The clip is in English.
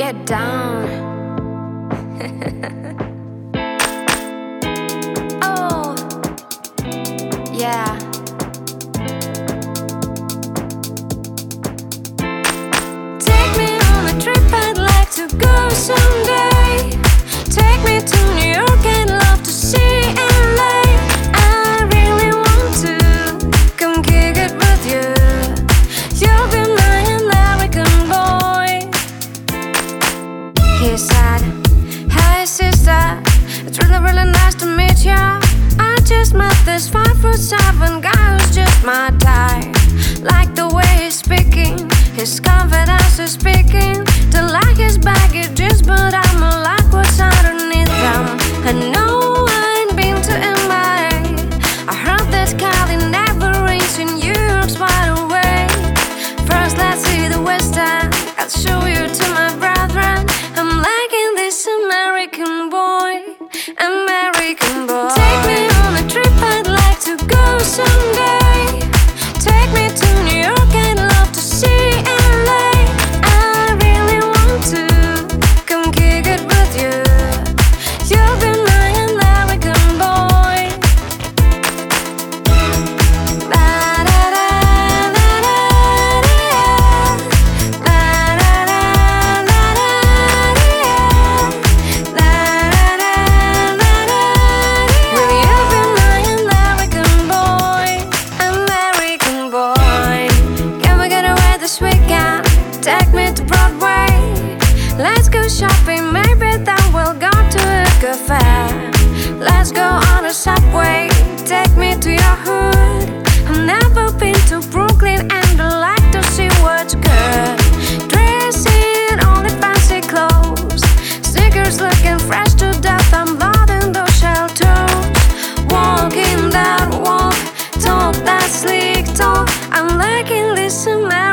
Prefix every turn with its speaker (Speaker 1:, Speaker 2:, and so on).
Speaker 1: get down. Oh, yeah. Take me on a trip I'd like to go someday. Take me to New York, I'd love to see LA. I really want to come kick it with you. You'll be my American boy. He said, hey sister, it's really nice to meet ya. I just met this 5'7" guy who's just my type. Like the way he's speaking, his confidence is speaking. Don't like his baggages, but I'ma like what's underneath them. I know I ain't been to MIA. I heard that Cali never rains in New York's wide awake. First let's see the West End, I'll show you to my brethren. I'm liking this American boy, American boy. Take me on a trip I'd like to go someday. Take me to New York, I'd love to see LA. I really want to come kick it with you. You'll be my American boy. Will you be my American boy, American boy? Can we get away this weekend? Take me to Broadway. Let's go shopping, maybe then we'll go to a cafe. Let's go on a subway, take me to your hood. I've never been to Brooklyn and I'd like to see what's good. Dressing only fancy clothes, sneakers looking fresh to death. I'm loving those shell toes. Walking that walk, talk that sleek talk. I'm liking this American